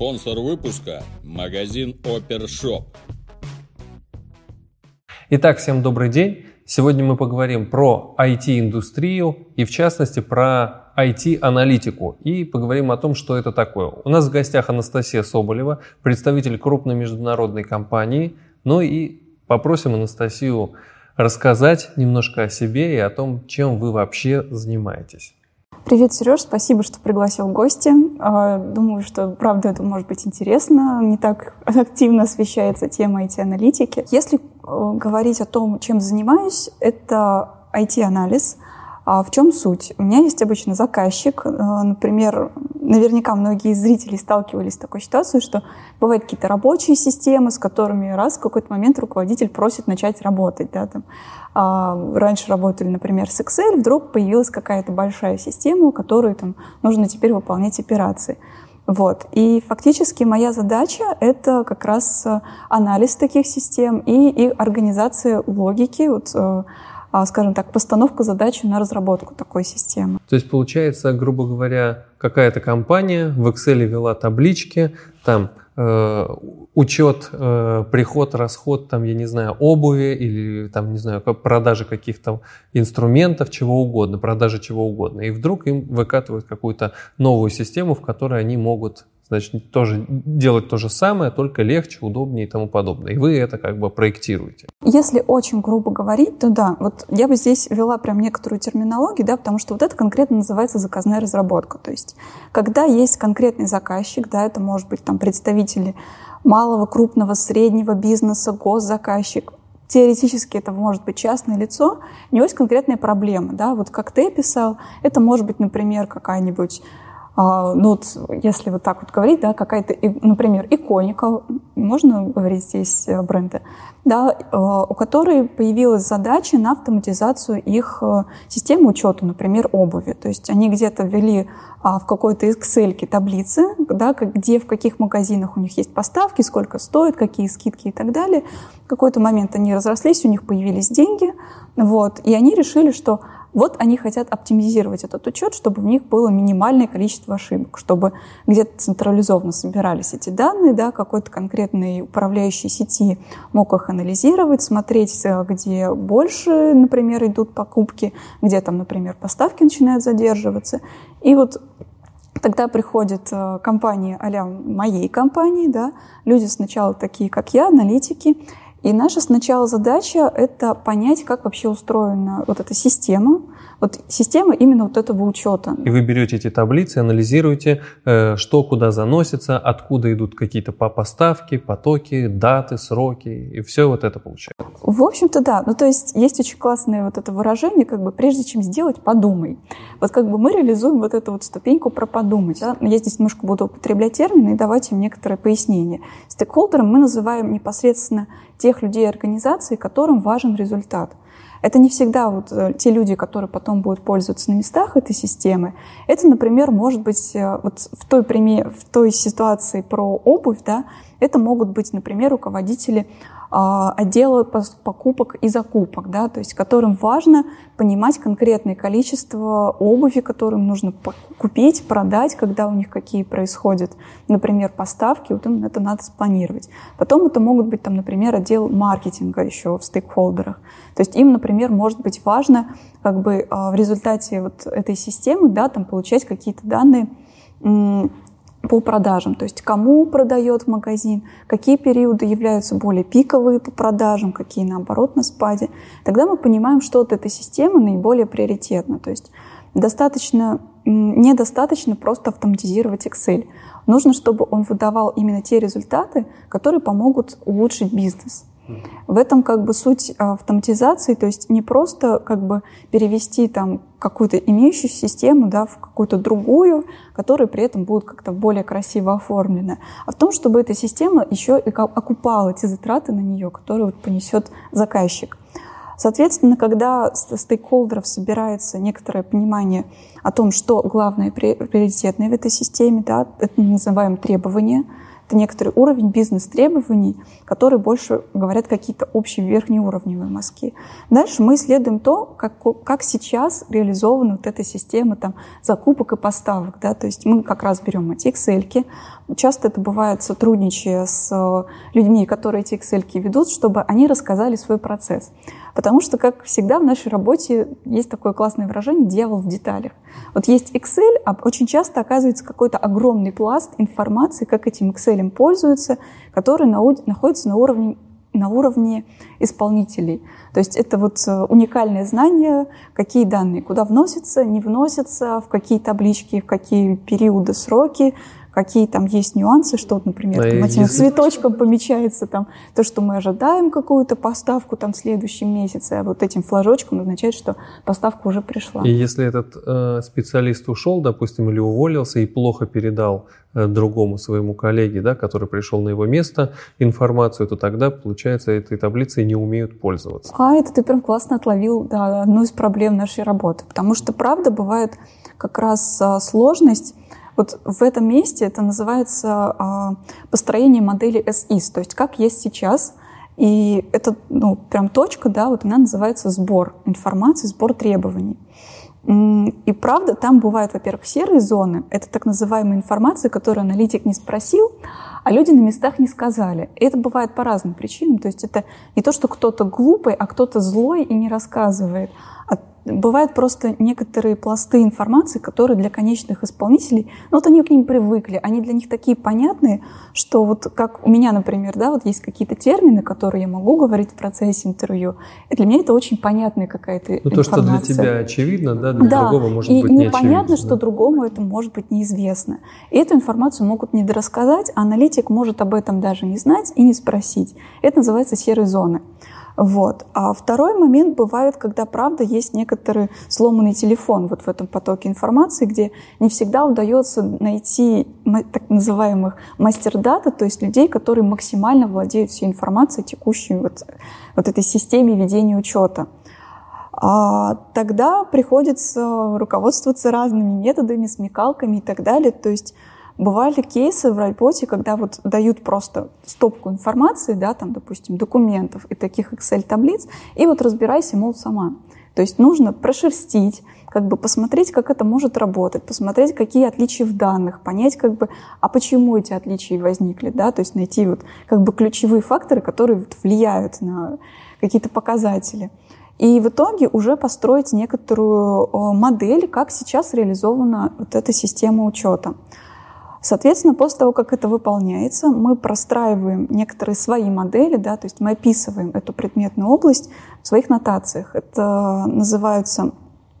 Спонсор выпуска – магазин Опершоп. Итак, всем добрый день. Сегодня мы поговорим про IT-индустрию и, в частности, про IT-аналитику. И поговорим о том, что это такое. У нас в гостях Анастасия Соболева, представитель крупной международной компании. Ну и попросим Анастасию рассказать немножко о себе и о том, чем вы вообще занимаетесь. Привет, Сереж, спасибо, что пригласил в гости. Думаю, что, правда, это может быть интересно. Не так активно освещается тема IT-аналитики. Если говорить о том, чем занимаюсь, это IT-анализ. В чем суть? У меня есть обычно заказчик. Например, наверняка многие зрители сталкивались с такой ситуацией, что бывают какие-то рабочие системы, с которыми раз в какой-то момент руководитель просит начать работать. Да, там. Раньше работали, например, с Excel, вдруг появилась какая-то большая система, у которой там, нужно теперь выполнять операции. Вот. И фактически моя задача — это как раз анализ таких систем и организация логики, скажем так, постановка задачи на разработку такой системы. То есть, получается, грубо говоря, какая-то компания в Excel ввела таблички, там учет, приход, расход, там, я не знаю, обуви или там, не знаю, продажи каких-то инструментов, чего угодно, продажи чего угодно. И вдруг им выкатывают какую-то новую систему, в которой они могут, значит, тоже делать то же самое, только легче, удобнее и тому подобное. И вы это как бы проектируете. Если очень грубо говорить, то да, вот я бы здесь ввела прям некоторую терминологию, да, потому что вот это конкретно называется заказная разработка. То есть, когда есть конкретный заказчик, да, это может быть там представители малого, крупного, среднего бизнеса, госзаказчик, теоретически это может быть частное лицо, у него есть конкретная проблема, да, вот как ты описал, это может быть, например, какая-нибудь если вот так вот говорить, да, какая-то, например, иконика, можно говорить здесь бренды, да, у которой появилась задача на автоматизацию их системы учета, например, обуви. То есть они где-то ввели в какой-то Excel таблицы, да, где в каких магазинах у них есть поставки, сколько стоит, какие скидки и так далее. В какой-то момент они разрослись, у них появились деньги, вот, и они решили, что вот они хотят оптимизировать этот учет, чтобы в них было минимальное количество ошибок, чтобы где-то централизованно собирались эти данные, да, какой-то конкретный управляющий сети мог их анализировать, смотреть, где больше, например, идут покупки, где там, например, поставки начинают задерживаться. И вот тогда приходит компания а-ля моей компании, да, люди сначала такие, как я, аналитики. И наша сначала задача — это понять, как вообще устроена вот эта система, вот система именно вот этого учета. И вы берете эти таблицы, анализируете, что куда заносится, откуда идут какие-то поставки, потоки, даты, сроки, и все вот это получается. В общем-то, да. То есть есть очень классное вот это выражение, как бы прежде чем сделать, подумай. Вот как бы мы реализуем вот эту вот ступеньку про подумать. Да? Я здесь немножко буду употреблять термины и давать им некоторые пояснения. Стейкхолдером мы называем непосредственно тех людей и организаций, которым важен результат. Это не всегда вот те люди, которые потом будут пользоваться на местах этой системы. Это, например, может быть вот в той ситуации про обувь, да, это могут быть, например, руководители отдела покупок и закупок, да, то есть которым важно понимать конкретное количество обуви, которым нужно купить, продать, когда у них какие происходят, например, поставки, вот им это надо спланировать. Потом это могут быть, там, например, отдел маркетинга еще в стейкхолдерах. То есть им, например, может быть важно как бы в результате вот этой системы, да, там, получать какие-то данные по продажам, то есть кому продает магазин, какие периоды являются более пиковые по продажам, какие, наоборот, на спаде. Тогда мы понимаем, что от этой системы наиболее приоритетно. То есть недостаточно просто автоматизировать Excel. Нужно, чтобы он выдавал именно те результаты, которые помогут улучшить бизнес. В этом как бы суть автоматизации, то есть не просто как бы перевести там какую-то имеющуюся систему, да, в какую-то другую, которая при этом будет как-то более красиво оформлена, а в том, чтобы эта система еще и окупала те затраты на нее, которые вот понесет заказчик. Соответственно, когда стейкхолдеров собирается некоторое понимание о том, что главное приоритетное в этой системе, да, это мы называем требования. это некоторый уровень бизнес-требований, которые больше говорят какие-то общие верхнеуровневые мазки. Дальше мы исследуем то, как сейчас реализована вот эта система там, закупок и поставок. Да? То есть мы как раз берем эти Excel-ки. Часто это бывает сотрудничая с людьми, которые эти Excel-ки ведут, чтобы они рассказали свой процесс. Потому что, как всегда, в нашей работе есть такое классное выражение «дьявол в деталях». Вот есть Excel, а очень часто оказывается какой-то огромный пласт информации, как этим Excel пользуются, который находится на уровне исполнителей. То есть это вот уникальное знание, какие данные куда вносятся, не вносятся, в какие таблички, в какие периоды, сроки, какие там есть нюансы, что, вот, например, там, этим цветочком помечается там, то, что мы ожидаем какую-то поставку там, в следующем месяце, а вот этим флажочком означает, что поставка уже пришла. И если этот специалист ушел, допустим, или уволился и плохо передал другому своему коллеге, да, который пришел на его место, информацию, то тогда, получается, этой таблицей не умеют пользоваться. Это ты прям классно отловил, да, одну из проблем нашей работы, потому что, правда, бывает как раз сложность. Вот в этом месте это называется построение модели as-is, то есть как есть сейчас. И это прям точка, да, вот она называется сбор информации, сбор требований. И правда, там бывают, во-первых, серые зоны, это так называемая информация, которую аналитик не спросил, а люди на местах не сказали. И это бывает по разным причинам, то есть это не то, что кто-то глупый, а кто-то злой и не рассказывает. Бывают просто некоторые пласты информации, которые для конечных исполнителей, вот они к ним привыкли, они для них такие понятные, что вот как у меня, например, да, вот есть какие-то термины, которые я могу говорить в процессе интервью, и для меня это очень понятная какая-то информация. То, что для тебя очевидно, да, для другого может быть неочевидно. И непонятно, что другому это может быть неизвестно. И эту информацию могут недорассказать, а аналитик может об этом даже не знать и не спросить. Это называется серые зоны. Вот. А второй момент бывает, когда, правда, есть некоторый сломанный телефон вот в этом потоке информации, где не всегда удается найти так называемых мастер-дата, то есть людей, которые максимально владеют всей информацией, текущей вот этой системе ведения учета. Тогда приходится руководствоваться разными методами, смекалками и так далее. То есть бывали кейсы в работе, когда вот дают просто стопку информации, да, там, допустим, документов и таких Excel-таблиц, и вот разбирайся, мол, сама. То есть нужно прошерстить, как бы посмотреть, как это может работать, посмотреть, какие отличия в данных, понять, как бы, а почему эти отличия возникли, да, то есть найти вот как бы ключевые факторы, которые вот влияют на какие-то показатели. И в итоге уже построить некоторую модель, как сейчас реализована вот эта система учета. Соответственно, после того, как это выполняется, мы простраиваем некоторые свои модели, да, то есть мы описываем эту предметную область в своих нотациях. Это называются,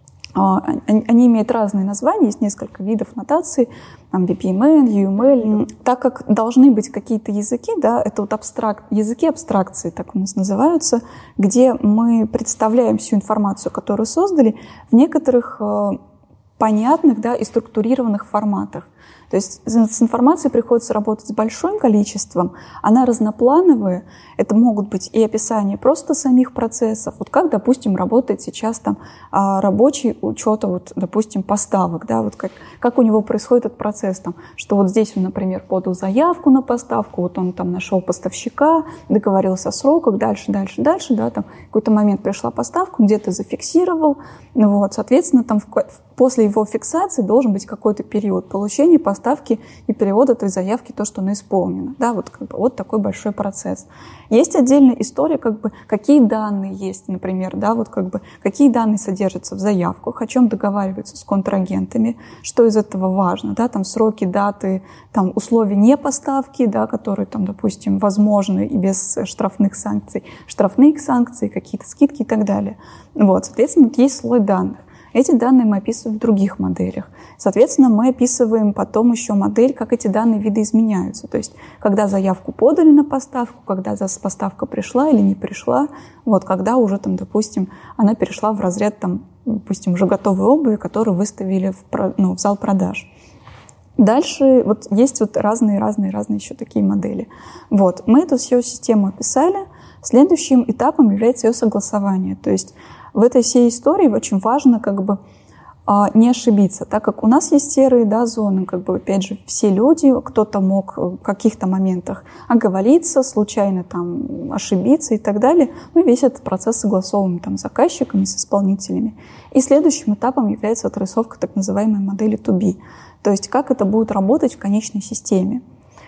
они имеют разные названия, есть несколько видов нотаций, там BPMN, UML. Так как должны быть какие-то языки, да, это вот языки абстракции, так у нас называются, где мы представляем всю информацию, которую создали, в некоторых понятных, да, и структурированных форматах. То есть с информацией приходится работать с большим количеством, она разноплановая, это могут быть и описания просто самих процессов, вот как, допустим, работает сейчас там рабочий учет, вот, допустим, поставок, да, вот как у него происходит этот процесс, там, что вот здесь он, например, подал заявку на поставку, вот он там нашел поставщика, договорился о сроках, дальше, да, там в какой-то момент пришла поставка, он где-то зафиксировал, вот, соответственно, там после его фиксации должен быть какой-то период получения поставки и перевода той заявки, то, что она исполнена. Да, вот, как бы, вот такой большой процесс. Есть отдельная история, как бы, какие данные есть, например, да, вот, как бы, какие данные содержатся в заявках, о чем договариваются с контрагентами, что из этого важно, да, там сроки, даты, там условия непоставки, да, которые, там, допустим, возможны и без штрафных санкций, штрафные санкции, какие-то скидки и так далее. Вот, соответственно, есть слой данных. Эти данные мы описываем в других моделях. Соответственно, мы описываем потом еще модель, как эти данные видоизменяются. То есть, когда заявку подали на поставку, когда поставка пришла или не пришла, вот, когда уже, там, допустим, она перешла в разряд, там, допустим, уже готовой обуви, которую выставили в зал продаж. Дальше вот есть вот разные еще такие модели. Вот. Мы эту всю систему описали. Следующим этапом является ее согласование. То есть в этой всей истории очень важно как бы не ошибиться, так как у нас есть серые, да, зоны, как бы, опять же, все люди, кто-то мог в каких-то моментах оговориться, случайно там ошибиться и так далее. Ну, весь этот процесс согласован там с заказчиками, с исполнителями. И следующим этапом является отрисовка так называемой модели to be, то есть как это будет работать в конечной системе.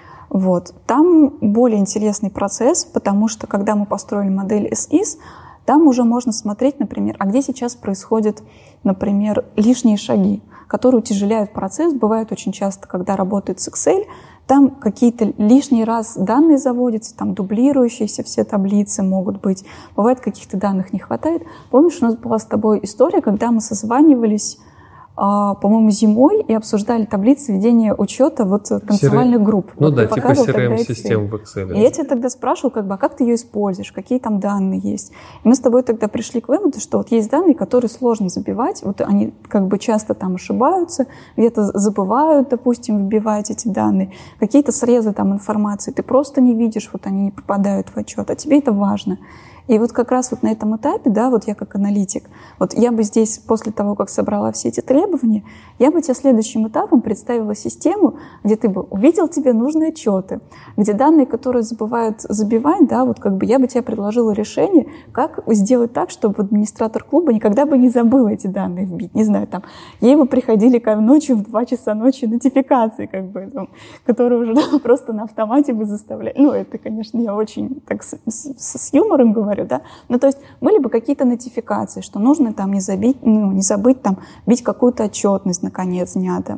Вот. Там более интересный процесс, потому что когда мы построили модель as-is, там уже можно смотреть, например, а где сейчас происходят, например, лишние шаги, которые утяжеляют процесс. Бывает очень часто, когда работает с Excel, там какие-то лишний раз данные заводятся, там дублирующиеся все таблицы могут быть. Бывает, каких-то данных не хватает. Помнишь, у нас была с тобой история, когда мы созванивались, по-моему, зимой и обсуждали таблицы ведения учета вот танцевальных групп. Ну вот да, типа CRM-систем в Excel. И я тебя тогда спрашивала, как бы, а как ты ее используешь, какие там данные есть. И мы с тобой тогда пришли к выводу, что вот есть данные, которые сложно забивать, вот они как бы часто там ошибаются, где-то забывают, допустим, вбивать эти данные, какие-то срезы там информации ты просто не видишь, вот они не попадают в отчет, а тебе это важно. И вот как раз вот на этом этапе, да, вот я как аналитик, вот я бы здесь, после того, как собрала все эти требования, я бы тебе следующим этапом представила систему, где ты бы увидел тебе нужные отчеты, где данные, которые забывают забивать, да, вот как бы я бы тебе предложила решение, как сделать так, чтобы администратор клуба никогда бы не забыл эти данные вбить. Не знаю, там, ей бы приходили ночью в 2 часа ночи нотификации, как бы, там, которые уже просто на автомате бы заставляли. Ну, это, конечно, я очень так с юмором говорю, да? Ну, то есть были бы какие-то нотификации, что нужно там не забыть там бить какую-то отчетность на конец дня, там.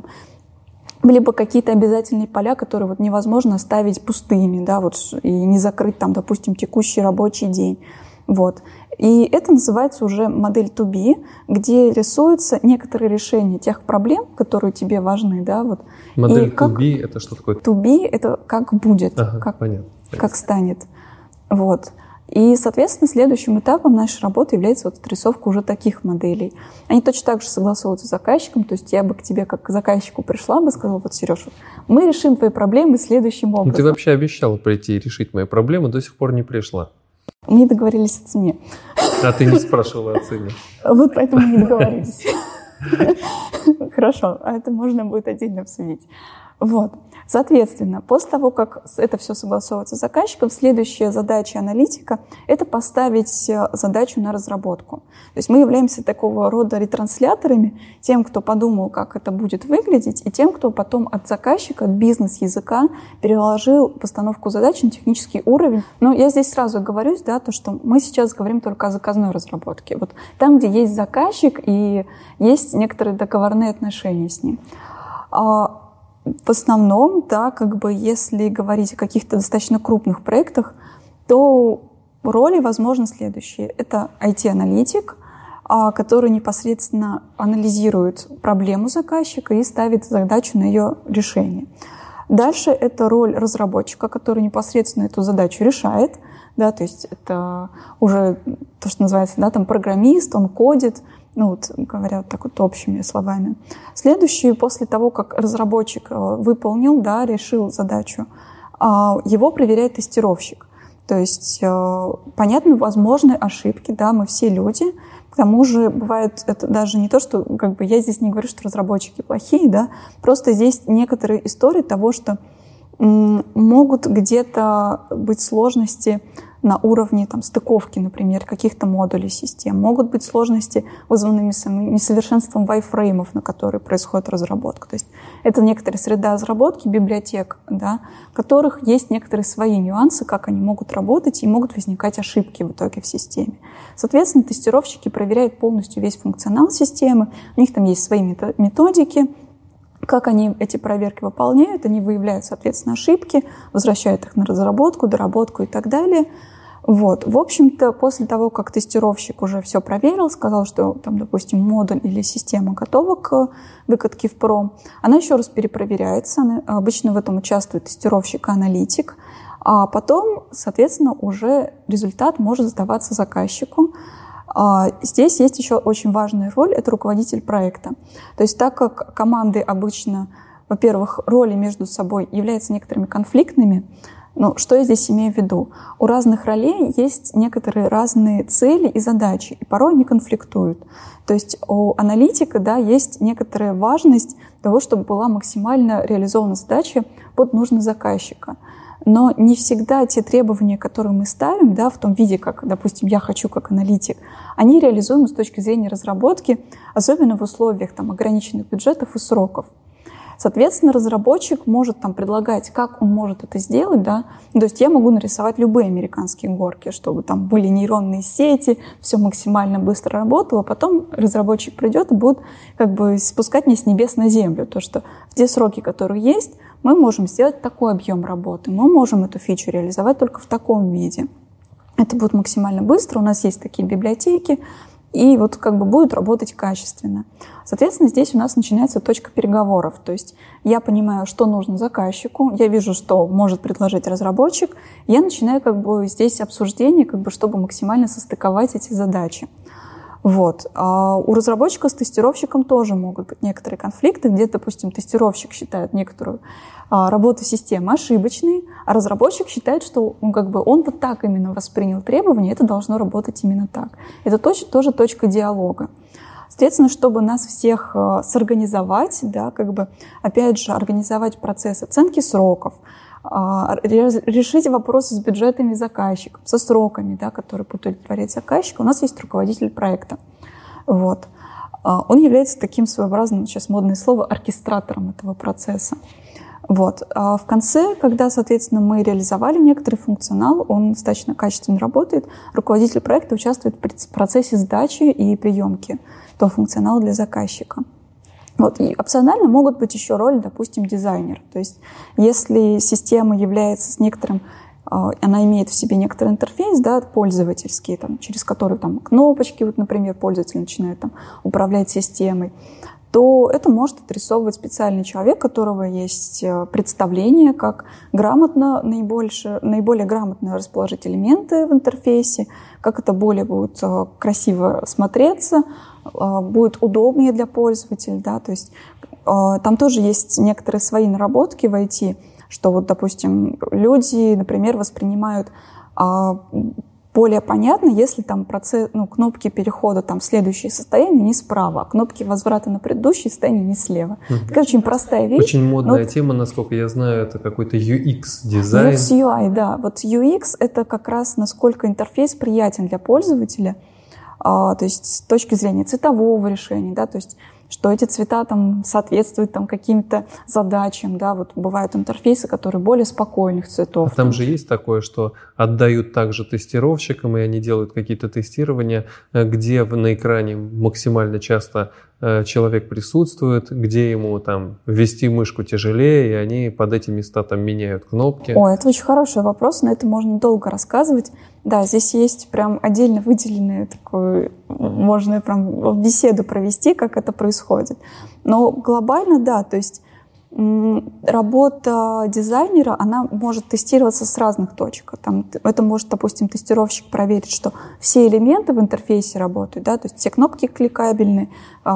Были бы какие-то обязательные поля, которые вот невозможно оставить пустыми, да, вот, и не закрыть там, допустим, текущий рабочий день. Вот. И это называется уже модель to be, где рисуются некоторые решения тех проблем, которые тебе важны, да, вот. Модель to be — это что такое? To be — это как будет, понятно. Как станет. Вот. И, соответственно, следующим этапом нашей работы является вот отрисовка уже таких моделей. Они точно так же согласовываются с заказчиком, то есть я бы к тебе как к заказчику пришла бы, сказала: вот, Сереж, мы решим твои проблемы следующим образом. Ну, ты вообще обещала прийти и решить мои проблемы, до сих пор не пришла. Мы не договорились о цене. А ты не спрашивала о цене. Вот поэтому мы не договорились. Хорошо, а это можно будет отдельно обсудить. Вот. Соответственно, после того, как это все согласовывается с заказчиком, следующая задача аналитика – это поставить задачу на разработку. То есть мы являемся такого рода ретрансляторами, тем, кто подумал, как это будет выглядеть, и тем, кто потом от заказчика, от бизнес-языка переложил постановку задач на технический уровень. Но я здесь сразу оговорюсь, да, то, что мы сейчас говорим только о заказной разработке. Вот там, где есть заказчик и есть некоторые договорные отношения с ним. В основном, да, как бы если говорить о каких-то достаточно крупных проектах, то роли, возможно, следующие. Это IT-аналитик, который непосредственно анализирует проблему заказчика и ставит задачу на ее решение. Дальше это роль разработчика, который непосредственно эту задачу решает. Да, то есть это уже то, что называется, да, там программист, он кодит, ну вот говоря вот так вот общими словами. Следующее, после того, как разработчик выполнил, да, решил задачу, его проверяет тестировщик. То есть, понятно, возможны ошибки, да, мы все люди. К тому же бывает это даже не то, что как бы я здесь не говорю, что разработчики плохие, да, просто здесь некоторые истории того, что могут где-то быть сложности на уровне там, стыковки, например, каких-то модулей систем. Могут быть сложности, вызванными несовершенством вайфреймов, на которые происходит разработка. То есть это некоторая среда разработки, библиотек, да, в которых есть некоторые свои нюансы, как они могут работать, и могут возникать ошибки в итоге в системе. Соответственно, тестировщики проверяют полностью весь функционал системы, у них там есть свои методики, как они эти проверки выполняют, они выявляют, соответственно, ошибки, возвращают их на разработку, доработку и так далее. Вот. В общем-то, после того, как тестировщик уже все проверил, сказал, что, там, допустим, модуль или система готова к выкатке в пром, она еще раз перепроверяется. Обычно в этом участвует тестировщик и аналитик. А потом, соответственно, уже результат может сдаваться заказчику. Здесь есть еще очень важная роль – это руководитель проекта. То есть так как команды обычно, во-первых, роли между собой являются некоторыми конфликтными, Ну, что я здесь имею в виду? У разных ролей есть некоторые разные цели и задачи, и порой они конфликтуют. То есть у аналитика, да, есть некоторая важность того, чтобы была максимально реализована задача под нужды заказчика. Но не всегда те требования, которые мы ставим, да, в том виде, как, допустим, я хочу как аналитик, они реализуемы с точки зрения разработки, особенно в условиях там, ограниченных бюджетов и сроков. Соответственно, разработчик может там предлагать, как он может это сделать, да. То есть я могу нарисовать любые американские горки, чтобы там были нейронные сети, все максимально быстро работало, потом разработчик придет и будет как бы спускать меня с небес на землю. То, что в те сроки, которые есть, мы можем сделать такой объем работы, мы можем эту фичу реализовать только в таком виде. Это будет максимально быстро, у нас есть такие библиотеки, и вот как бы будет работать качественно. Соответственно, здесь у нас начинается точка переговоров. То есть я понимаю, что нужно заказчику, я вижу, что может предложить разработчик, я начинаю как бы здесь обсуждение, как бы, чтобы максимально состыковать эти задачи. Вот. А у разработчика с тестировщиком тоже могут быть некоторые конфликты, где, допустим, тестировщик считает некоторую работу системы ошибочной, а разработчик считает, что как бы он вот так именно воспринял требования, это должно работать именно так. Это тоже точка диалога. Соответственно, чтобы нас всех сорганизовать, да, как бы, опять же, организовать процесс оценки сроков, решить вопросы с бюджетами заказчиков, со сроками, да, которые будут удовлетворять заказчика, у нас есть руководитель проекта. Вот. Он является таким своеобразным, сейчас модное слово, оркестратором этого процесса. Вот. А в конце, когда, соответственно, мы реализовали некоторый функционал, он достаточно качественно работает, руководитель проекта участвует в процессе сдачи и приемки этого функционала для заказчика. Вот. И опционально могут быть еще роли, допустим, дизайнера. То есть если система является с некоторым, она имеет в себе некоторый интерфейс, да, пользовательский, там, через который там, кнопочки, вот, например, пользователь начинает там, управлять системой, то это может отрисовывать специальный человек, у которого есть представление, как грамотно, наиболее грамотно расположить элементы в интерфейсе, как это более будет красиво смотреться, будет удобнее для пользователя. Да? То есть там тоже есть некоторые свои наработки в IT, что вот, допустим, люди, например, воспринимают более понятно, если там процесс, кнопки перехода там, в следующее состояние не справа, а кнопки возврата на предыдущее состояние не слева. Это очень простая вещь. Очень модная тема, насколько я знаю, это какой-то UX-дизайн. UX-UI, да. Вот UX — это как раз насколько интерфейс приятен для пользователя, то есть с точки зрения цветового решения, да, то есть что эти цвета там соответствуют там каким-то задачам, да, вот бывают интерфейсы, которые более спокойных цветов. А там же есть такое, что отдают также тестировщикам, и они делают какие-то тестирования, где на экране максимально часто человек присутствует, где ему там ввести мышку тяжелее, и они под эти места там меняют кнопки. О, это очень хороший вопрос, на это можно долго рассказывать. Да, здесь есть прям отдельно выделенную такую, можно прям беседу провести, как это происходит. Но глобально, да, то есть работа дизайнера, она может тестироваться с разных точек. Там, это может, допустим, тестировщик проверить, что все элементы в интерфейсе работают, да, то есть все кнопки кликабельны,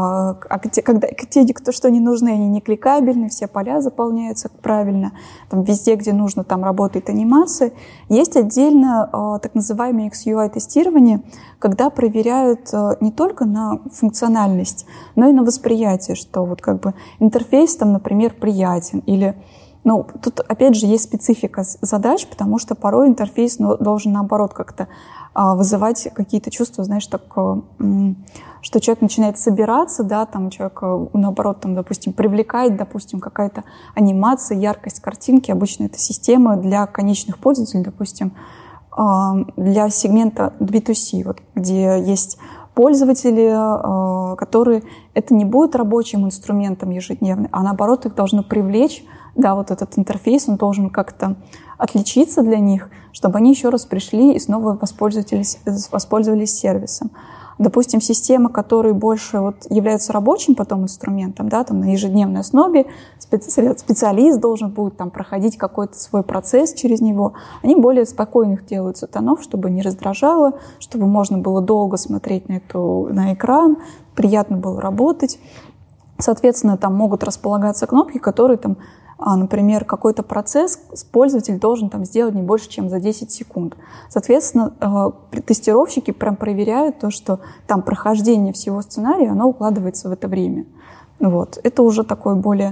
те, что не нужны, они не кликабельны, все поля заполняются правильно, там, везде, где нужно, там работает анимация. Есть отдельно так называемое XUI-тестирование, когда проверяют не только на функциональность, но и на восприятие, что вот как бы интерфейс там, например, приятен или тут опять же есть специфика задач, потому что порой интерфейс должен наоборот как-то вызывать какие-то чувства, знаешь, так, что человек начинает собираться, да, там человек наоборот, там, допустим, привлекает, допустим, какая-то анимация, яркость картинки. Обычно это система для конечных пользователей, допустим, для сегмента B2C, вот, где есть пользователи, которые это не будет рабочим инструментом ежедневно, а наоборот их должно привлечь, да, вот этот интерфейс, он должен как-то отличиться для них, чтобы они еще раз пришли и снова воспользовались сервисом. Допустим, система, которая больше вот является рабочим потом инструментом, да, там на ежедневной основе, специалист должен будет там проходить какой-то свой процесс через него, они более спокойных делают сетанов, чтобы не раздражало, чтобы можно было долго смотреть на экран, приятно было работать. Соответственно, там могут располагаться кнопки, которые там например, какой-то процесс пользователь должен там сделать не больше, чем за 10 секунд. Соответственно, тестировщики прям проверяют то, что там прохождение всего сценария, оно укладывается в это время. Вот. Это уже такой более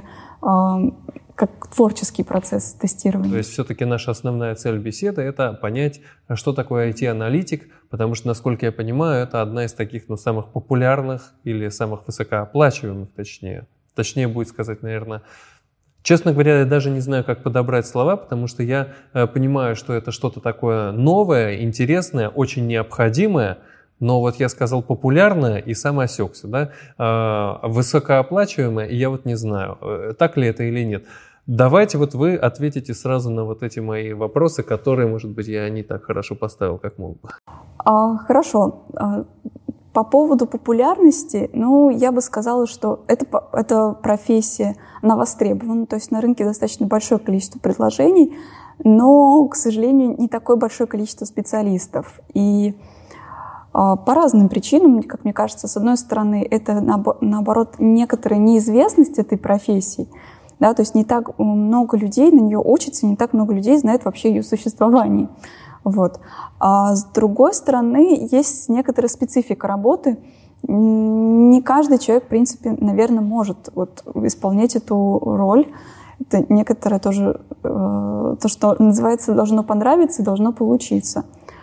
как творческий процесс тестирования. То есть все-таки наша основная цель беседы – это понять, что такое IT-аналитик, потому что, насколько я понимаю, это одна из таких самых популярных или самых высокооплачиваемых, точнее будет сказать, наверное. Честно говоря, я даже не знаю, как подобрать слова, потому что я понимаю, что это что-то такое новое, интересное, очень необходимое, но вот я сказал популярное и сам осекся, да? Высокооплачиваемое, и я вот не знаю, так ли это или нет. Давайте вот вы ответите сразу на вот эти мои вопросы, которые, может быть, я не так хорошо поставил, как мог бы. Хорошо. По поводу популярности, я бы сказала, что эта профессия, она востребована, то есть на рынке достаточно большое количество предложений, но, к сожалению, не такое большое количество специалистов. И по разным причинам, как мне кажется, с одной стороны, это, наоборот, некоторая неизвестность этой профессии, да, то есть не так много людей на нее учатся, не так много людей знает вообще ее существование. Вот. А с другой стороны, есть некоторая специфика работы. Не каждый человек, в принципе, наверное, может исполнять эту роль. Это некоторое тоже, то, что называется, должно понравиться, должно получиться.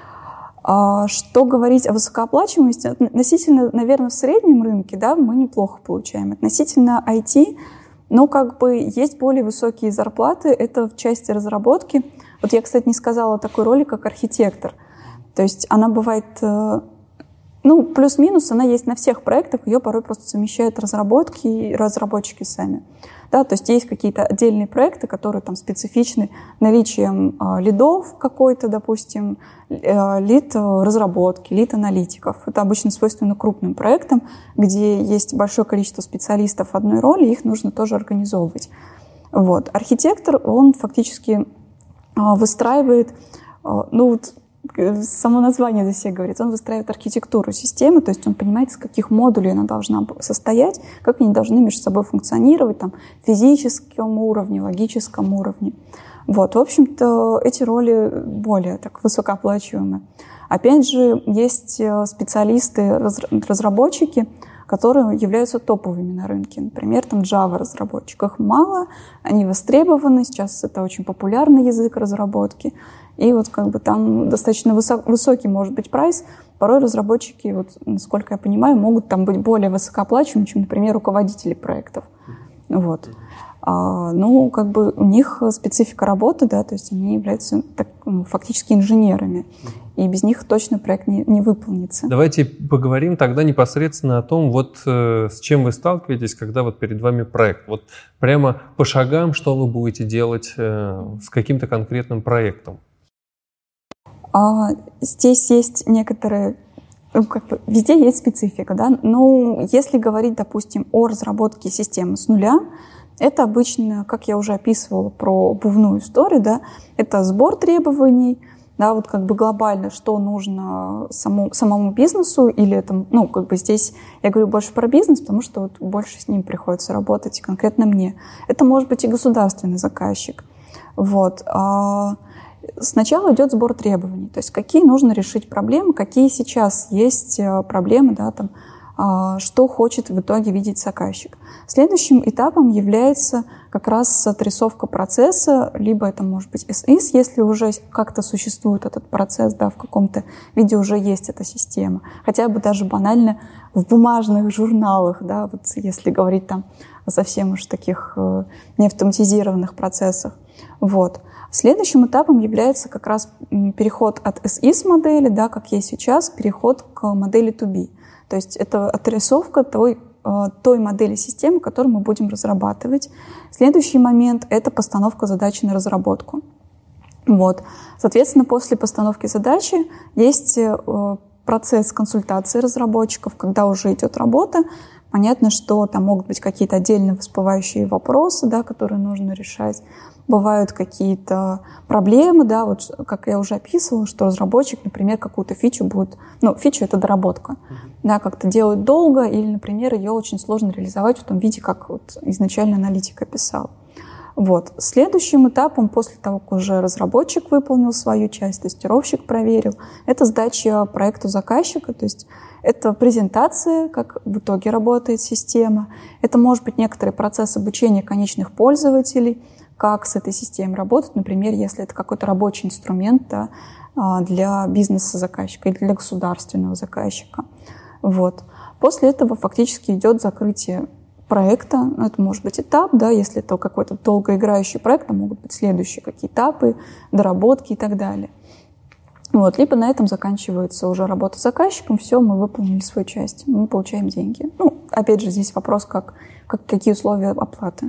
Что говорить о высокооплачиваемости? Относительно, наверное, в среднем рынке, да, мы неплохо получаем. Относительно IT, есть более высокие зарплаты, это в части разработки. Вот я, кстати, не сказала о такой роли, как архитектор. То есть она бывает, плюс-минус, она есть на всех проектах, ее порой просто совмещают разработки и разработчики сами. Да, то есть есть какие-то отдельные проекты, которые там специфичны наличием лидов какой-то, допустим, лид разработки, лид аналитиков. Это обычно свойственно крупным проектам, где есть большое количество специалистов в одной роли, их нужно тоже организовывать. Вот. Архитектор, он фактически выстраивает, само название за себя говорит, он выстраивает архитектуру системы, то есть он понимает, из каких модулей она должна состоять, как они должны между собой функционировать, там, в физическом уровне, логическом уровне. Вот, в общем-то, эти роли более так высокооплачиваемые. Опять же, есть специалисты, разработчики, которые являются топовыми на рынке. Например, там Java-разработчиков мало, они востребованы, сейчас это очень популярный язык разработки. И там достаточно высокий может быть прайс. Порой разработчики, насколько я понимаю, могут там быть более высокооплачиваемыми, чем, например, руководители проектов. Вот. У них специфика работы, да, то есть они являются фактически инженерами. И без них точно проект не выполнится. Давайте поговорим тогда непосредственно о том, с чем вы сталкиваетесь, когда перед вами проект. Вот прямо по шагам, что вы будете делать с каким-то конкретным проектом. Здесь есть некоторые, везде есть специфика, да. Если говорить, допустим, о разработке системы с нуля, это обычно, как я уже описывала про обувную историю, да, это сбор требований, да, глобально, что нужно самому бизнесу, или это, здесь я говорю больше про бизнес, потому что больше с ним приходится работать, конкретно мне. Это может быть и государственный заказчик. Вот. Сначала идет сбор требований, то есть какие нужно решить проблемы, какие сейчас есть проблемы, да, что хочет в итоге видеть заказчик. Следующим этапом является как раз отрисовка процесса, либо это может быть SIS, если уже как-то существует этот процесс, да, в каком-то виде уже есть эта система. Хотя бы даже банально в бумажных журналах, да, если говорить там о совсем уж таких неавтоматизированных процессах. Вот. Следующим этапом является как раз переход от SIS-модели, да, как есть сейчас, переход к модели 2B. То есть это отрисовка той модели системы, которую мы будем разрабатывать. Следующий момент – это постановка задачи на разработку. Вот. Соответственно, после постановки задачи есть процесс консультации разработчиков, когда уже идет работа. Понятно, что там могут быть какие-то отдельно всплывающие вопросы, да, которые нужно решать. Бывают какие-то проблемы, да, как я уже описывала, что разработчик, например, какую-то фичу будет... фича — это доработка. Да, как-то делает долго или, например, ее очень сложно реализовать в том виде, как изначально аналитик описал. Вот. Следующим этапом, после того, как уже разработчик выполнил свою часть, тестировщик проверил, это сдача проекту заказчика, то есть это презентация, как в итоге работает система. Это может быть некоторый процесс обучения конечных пользователей, как с этой системой работать, например, если это какой-то рабочий инструмент, да, для бизнеса заказчика или для государственного заказчика. Вот. После этого фактически идет закрытие проекта. Это может быть этап, да, если это какой-то долгоиграющий проект, то могут быть следующие какие-то этапы, доработки и так далее. Вот. Либо на этом заканчивается уже работа с заказчиком, все, мы выполнили свою часть, мы получаем деньги. Опять же, здесь вопрос, какие условия оплаты.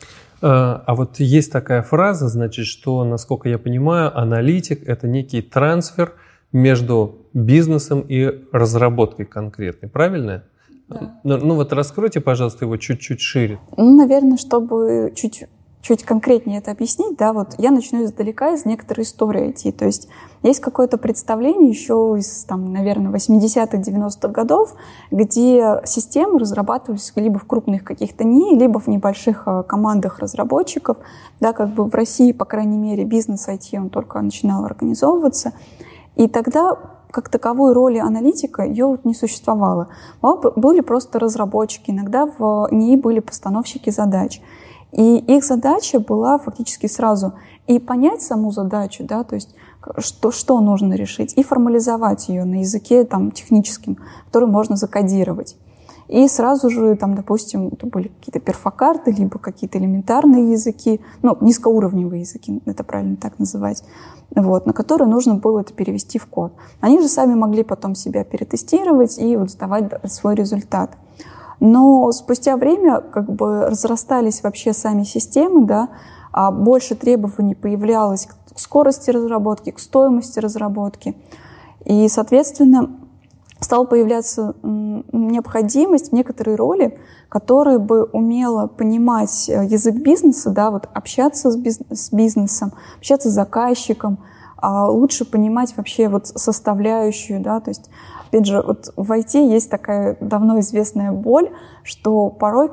А вот есть такая фраза, значит, что, насколько я понимаю, аналитик – это некий трансфер между бизнесом и разработкой конкретной, правильно? Да. Вот раскройте, пожалуйста, его чуть-чуть шире. Наверное, чтобы чуть конкретнее это объяснить, да, вот я начну издалека, из некоторой истории идти. То есть есть какое-то представление еще из, наверное, 80-х, 90-х годов, где системы разрабатывались либо в крупных каких-то НИИ, либо в небольших командах разработчиков. Да, как бы в России, по крайней мере, бизнес IT, он только начинал организовываться. И тогда как таковой роли аналитика ее не существовало. Были просто разработчики, иногда в НИИ были постановщики задач. И их задача была фактически сразу и понять саму задачу, да, то есть что нужно решить, и формализовать ее на языке техническим, который можно закодировать. И сразу же, допустим, это были какие-то перфокарты, либо какие-то элементарные языки, низкоуровневые языки, это правильно так называть, вот, на которые нужно было это перевести в код. Они же сами могли потом себя перетестировать и сдавать свой результат. Но спустя время разрастались вообще сами системы, да, а больше требований появлялось к скорости разработки, к стоимости разработки. И, соответственно, стала появляться необходимость в некоторой роли, которая бы умела понимать язык бизнеса, да, общаться с бизнесом, общаться с заказчиком, лучше понимать вообще составляющую, да, то есть опять же, в IT есть такая давно известная боль, что порой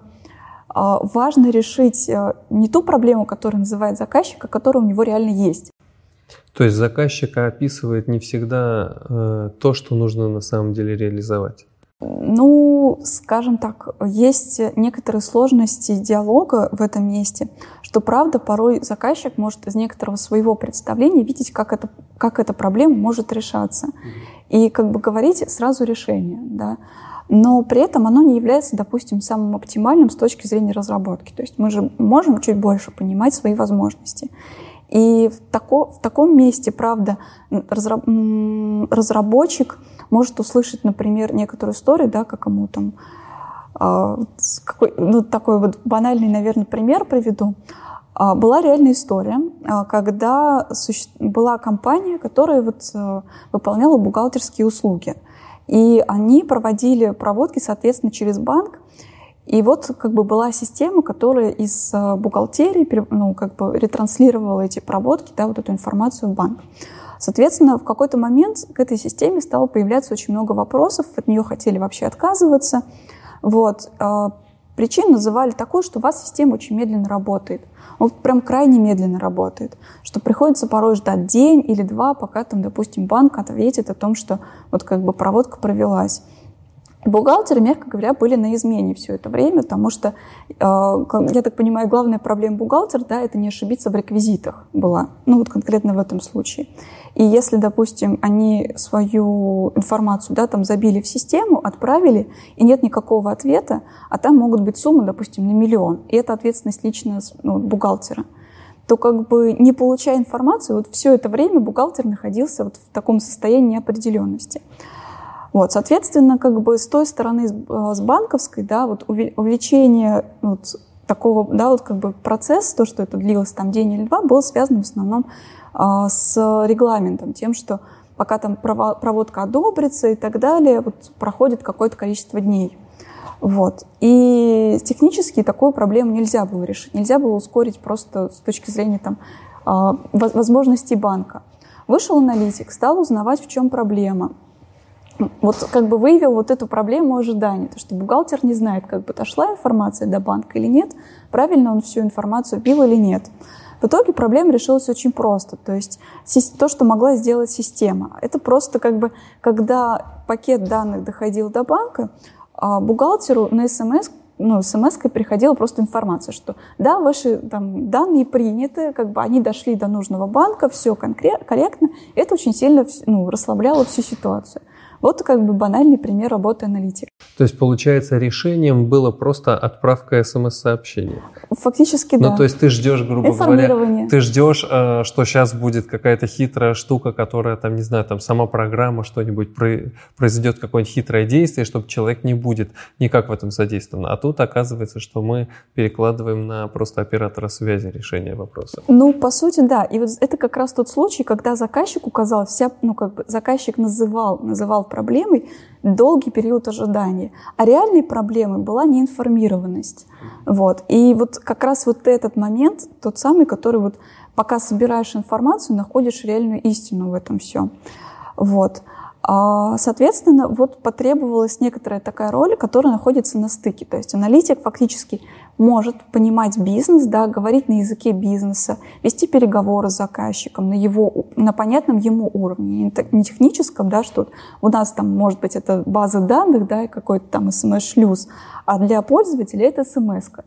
важно решить не ту проблему, которую называет заказчик, а которая у него реально есть. То есть заказчик описывает не всегда то, что нужно на самом деле реализовать? Скажем так, есть некоторые сложности диалога в этом месте, что, правда, порой заказчик может из некоторого своего представления видеть, как эта проблема может решаться. И говорить сразу решение, да. Но при этом оно не является, допустим, самым оптимальным с точки зрения разработки. То есть мы же можем чуть больше понимать свои возможности. И в таком месте, правда, разработчик может услышать, например, некоторую историю, да, такой банальный, наверное, пример приведу. Была реальная история, когда была компания, которая выполняла бухгалтерские услуги. И они проводили проводки, соответственно, через банк. И была система, которая из бухгалтерии ретранслировала эти проводки, да, эту информацию в банк. Соответственно, в какой-то момент к этой системе стало появляться очень много вопросов, от нее хотели вообще отказываться. Причину называли такой, что у вас система очень медленно работает. Прям крайне медленно работает, что приходится порой ждать день или два, пока допустим, банк ответит о том, что проводка провелась. Бухгалтеры, мягко говоря, были на измене все это время, потому что, я так понимаю, главная проблема бухгалтера, да, это не ошибиться в реквизитах была, конкретно в этом случае. И если, допустим, они свою информацию, да, забили в систему, отправили, и нет никакого ответа, а там могут быть суммы, допустим, на 1 миллион, и это ответственность лично бухгалтера, то не получая информацию, все это время бухгалтер находился в таком состоянии неопределенности. Соответственно, с той стороны, с банковской, да, увеличение такого, да, процесса, то, что это длилось день или два, было связано в основном с регламентом, тем, что пока проводка одобрится и так далее, проходит какое-то количество дней. И технически такую проблему нельзя было решить, нельзя было ускорить просто с точки зрения возможностей банка. Вышел аналитик, стал узнавать, в чем проблема. вот как бы выявил вот эту проблему ожидания, то, что бухгалтер не знает, как бы дошла информация до банка или нет, правильно он всю информацию вбил или нет. В итоге проблема решилась очень просто. То есть то, что могла сделать система, это просто как бы, когда пакет данных доходил до банка, бухгалтеру на смс-кой приходила просто информация, что да, ваши там данные приняты, как бы они дошли до нужного банка, все корректно. Это очень сильно расслабляло всю ситуацию. Вот как бы банальный пример работы аналитика. То есть, получается, решением было просто отправка СМС-сообщения? Фактически, да. Ну, то есть ты ждешь, грубо говоря, ты ждешь, что сейчас будет какая-то хитрая штука, которая, там, не знаю, там сама программа что-нибудь произойдет, какое-нибудь хитрое действие, чтобы человек не будет никак в этом задействован. А тут оказывается, что мы перекладываем на просто оператора связи решение вопроса. Ну, по сути, да. И вот это как раз тот случай, когда заказчик указал, заказчик называл проблемой долгий период ожидания. А реальной проблемой была неинформированность. Вот. И вот как раз вот этот момент, тот самый, который вот пока собираешь информацию, находишь реальную истину в этом всем. Вот. Соответственно, вот потребовалась некоторая такая роль, которая находится на стыке. То есть аналитик фактически может понимать бизнес, да, говорить на языке бизнеса, вести переговоры с заказчиком на понятном ему уровне, не техническом, да, что у нас там может быть это база данных, да, и какой-то там смс-шлюз, а для пользователя это смс-ка.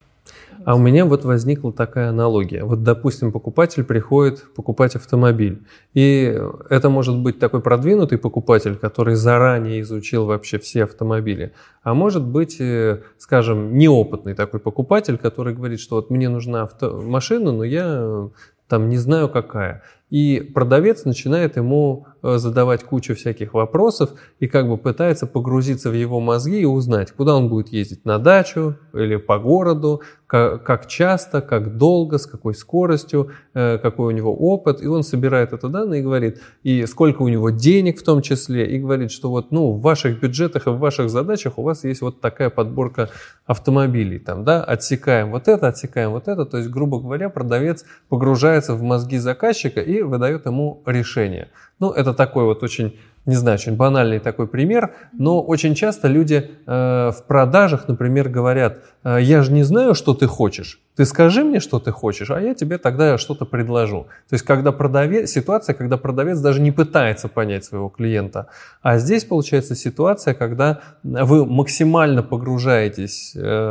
А у меня вот возникла такая аналогия. Вот, допустим, покупатель приходит покупать автомобиль. И это может быть такой продвинутый покупатель, который заранее изучил вообще все автомобили. А может быть, скажем, неопытный такой покупатель, который говорит, что вот мне нужна машина, но я там не знаю какая. И продавец начинает ему задавать кучу всяких вопросов и как бы пытается погрузиться в его мозги и узнать, куда он будет ездить, на дачу или по городу, как часто, как долго, с какой скоростью, какой у него опыт. И он собирает это данные и говорит, и сколько у него денег в том числе, и говорит, что вот, в ваших бюджетах и в ваших задачах у вас есть вот такая подборка автомобилей. Там, да, отсекаем вот это. То есть, грубо говоря, продавец погружается в мозги заказчика и выдает ему решение. Это такой вот очень, не знаю, очень банальный такой пример, но очень часто люди в продажах, например, говорят, я же не знаю, что ты хочешь, ты скажи мне, что ты хочешь, а я тебе тогда что-то предложу. То есть ситуация, когда продавец даже не пытается понять своего клиента, а здесь получается ситуация, когда вы максимально погружаетесь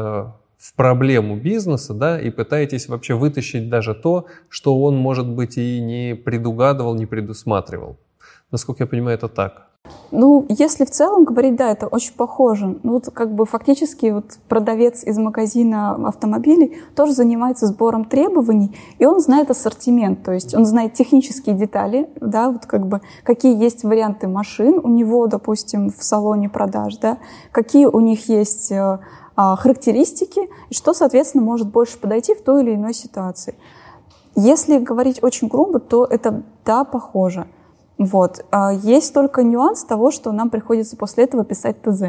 в проблему бизнеса, да, и пытаетесь вообще вытащить даже то, что он, может быть, и не предугадывал, не предусматривал. Насколько я понимаю, это так. Если в целом говорить, да, это очень похоже. Фактически продавец из магазина автомобилей тоже занимается сбором требований, и он знает ассортимент, то есть он знает технические детали, да, какие есть варианты машин у него, допустим, в салоне продаж, да, какие у них есть характеристики, и что, соответственно, может больше подойти в той или иной ситуации. Если говорить очень грубо, то это, да, похоже. Вот. Есть только нюанс того, что нам приходится после этого писать ТЗ.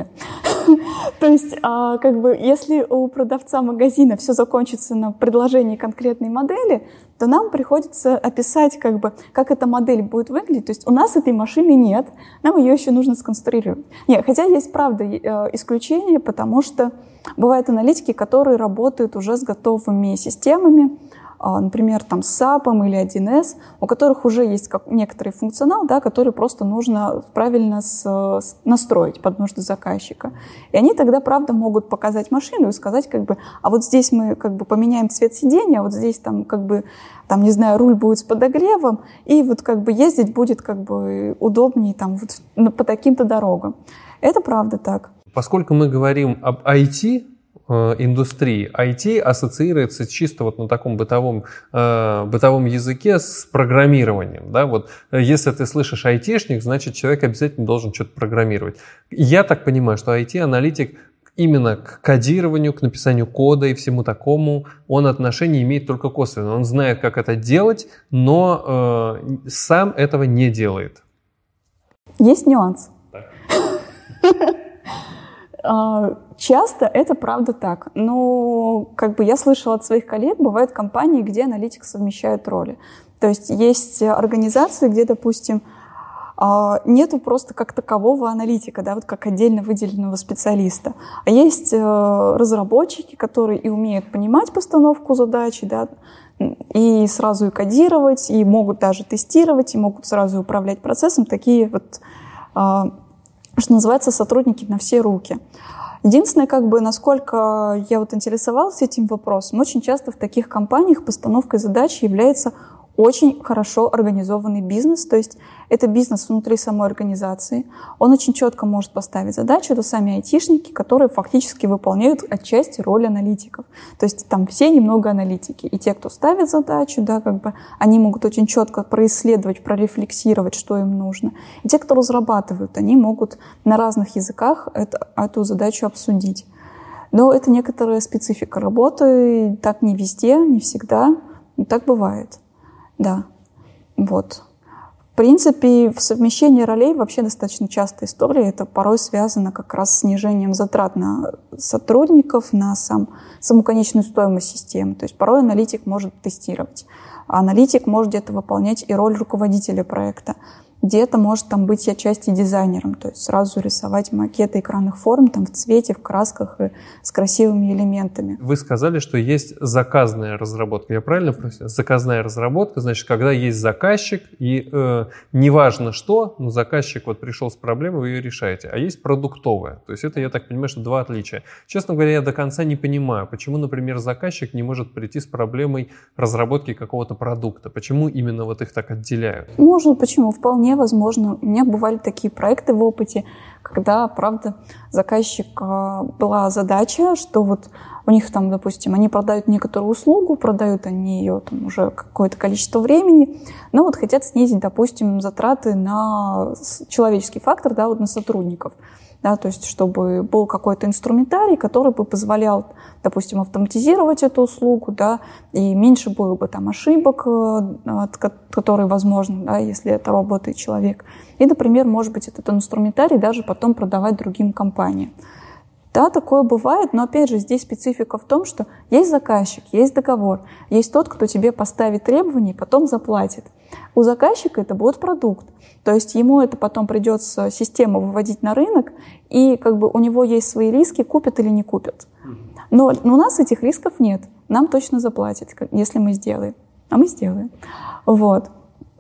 То есть, если у продавца магазина все закончится на предложении конкретной модели, то нам приходится описать, как эта модель будет выглядеть. То есть у нас этой машины нет, нам ее еще нужно сконструировать. Нет, хотя есть, правда, исключения, потому что бывают аналитики, которые работают уже с готовыми системами, например, там с SAP или 1С, у которых уже есть некоторый функционал, да, который просто нужно правильно настроить под нужды заказчика. И они тогда, правда, могут показать машину и сказать, а вот здесь мы поменяем цвет сиденья, а вот здесь не знаю, руль будет с подогревом, и ездить будет удобнее по таким-то дорогам. Это правда так. Поскольку мы говорим об IT, индустрии. IT ассоциируется чисто на таком бытовом языке с программированием. Да? Если ты слышишь айтишник, значит человек обязательно должен что-то программировать. Я так понимаю, что IT-аналитик именно к кодированию, к написанию кода и всему такому он отношение имеет только косвенно. Он знает, как это делать, но сам этого не делает. Есть нюанс. Часто это правда так, но я слышала от своих коллег, бывают компании, где аналитик совмещает роли. То есть есть организации, где, допустим, нету просто как такового аналитика, да, вот как отдельно выделенного специалиста. А есть разработчики, которые и умеют понимать постановку задачи, да, и сразу и кодировать, и могут даже тестировать, и могут сразу управлять процессом. Такие вот, что называется, сотрудники на все руки. Единственное, как бы, насколько я вот интересовалась этим вопросом, очень часто в таких компаниях постановкой задачи является очень хорошо организованный бизнес, то есть это бизнес внутри самой организации. Он очень четко может поставить задачу, это сами айтишники, которые фактически выполняют отчасти роль аналитиков. То есть там все немного аналитики. И те, кто ставит задачу, да, как бы, они могут очень четко происследовать, прорефлексировать, что им нужно. И те, кто разрабатывают, они могут на разных языках эту задачу обсудить. Но это некоторая специфика работы, так не везде, не всегда, но так бывает. Да, вот. В принципе, в совмещении ролей вообще достаточно частая история. Это порой связано как раз с снижением затрат на сотрудников, на саму конечную стоимость системы. То есть порой аналитик может тестировать, а аналитик может где-то выполнять и роль руководителя проекта. Где-то может там быть отчасти дизайнером, то есть сразу рисовать макеты экранных форм там, в цвете, в красках и с красивыми элементами. Вы сказали, что есть заказная разработка. Я правильно понял? Заказная разработка, значит, когда есть заказчик, и неважно что, но заказчик вот пришел с проблемой, вы ее решаете. А есть продуктовая. То есть это, я так понимаю, что два отличия. Честно говоря, я до конца не понимаю, почему, например, заказчик не может прийти с проблемой разработки какого-то продукта. Почему именно вот их так отделяют? Можно, почему? Вполне возможно. У меня бывали такие проекты в опыте, когда, правда, была задача, что вот у них там, допустим, они продают некоторую услугу, продают они ее там уже какое-то количество времени, но вот хотят снизить, допустим, затраты на человеческий фактор, да, вот на сотрудников. Да, то есть чтобы был какой-то инструментарий, который бы позволял, допустим, автоматизировать эту услугу, да, и меньше было бы там ошибок, которые возможны, да, если это робот и человек. И, например, может быть, этот инструментарий даже потом продавать другим компаниям. Да, такое бывает, но, опять же, здесь специфика в том, что есть заказчик, есть договор, есть тот, кто тебе поставит требования и потом заплатит. У заказчика это будет продукт, то есть ему это потом придется систему выводить на рынок, и как бы у него есть свои риски, купят или не купят. Но у нас этих рисков нет, нам точно заплатят, если мы сделаем, а мы сделаем. Вот.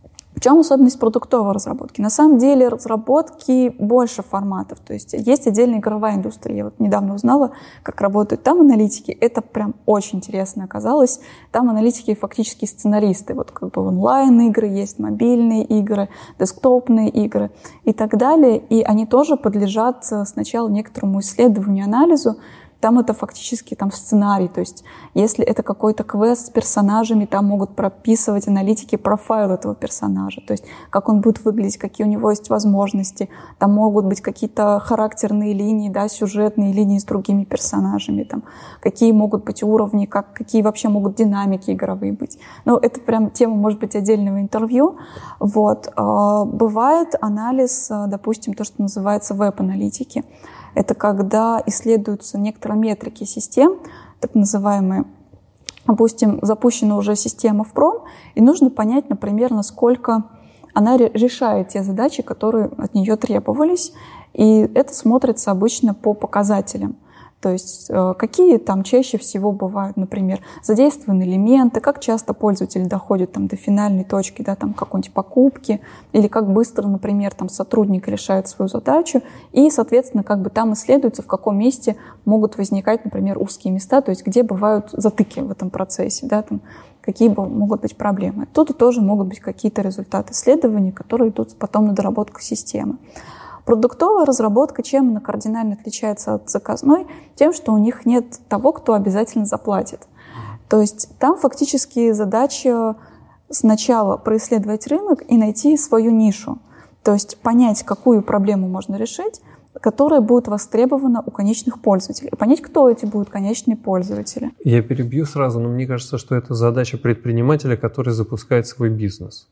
В чем особенность продуктовой разработки? На самом деле разработки больше форматов, то есть есть отдельная игровая индустрия. Я вот недавно узнала, как работают там аналитики, это прям очень интересно оказалось. Там аналитики фактически сценаристы, вот как бы онлайн-игры, есть мобильные игры, десктопные игры и так далее, и они тоже подлежат сначала некоторому исследованию, анализу. Там это фактически там сценарий, то есть если это какой-то квест с персонажами, там могут прописывать аналитики профайл этого персонажа, то есть как он будет выглядеть, какие у него есть возможности, там могут быть какие-то характерные линии, да, сюжетные линии с другими персонажами, там, какие могут быть уровни, какие вообще могут динамики игровые быть. Ну, это прям тема, может быть, отдельного интервью. Вот. Бывает анализ, допустим, то, что называется веб-аналитики. Это когда исследуются некоторые метрики систем, так называемые. Допустим, запущена уже система в пром, и нужно понять, например, насколько она решает те задачи, которые от нее требовались. И это смотрится обычно по показателям. То есть какие там чаще всего бывают, например, задействованы элементы, как часто пользователь доходит там, до финальной точки, да, там, какой-нибудь покупки, или как быстро, например, там, сотрудник решает свою задачу, и, соответственно, как бы там исследуется, в каком месте могут возникать, например, узкие места, то есть где бывают затыки в этом процессе, да, там, какие могут быть проблемы. Оттуда тоже могут быть какие-то результаты исследований, которые идут потом на доработку системы. Продуктовая разработка, чем она кардинально отличается от заказной? Тем, что у них нет того, кто обязательно заплатит. То есть там фактически задача сначала происследовать рынок и найти свою нишу. То есть понять, какую проблему можно решить, которая будет востребована у конечных пользователей. И понять, кто эти будут конечные пользователи. Я перебью сразу, но мне кажется, что это задача предпринимателя, который запускает свой бизнес.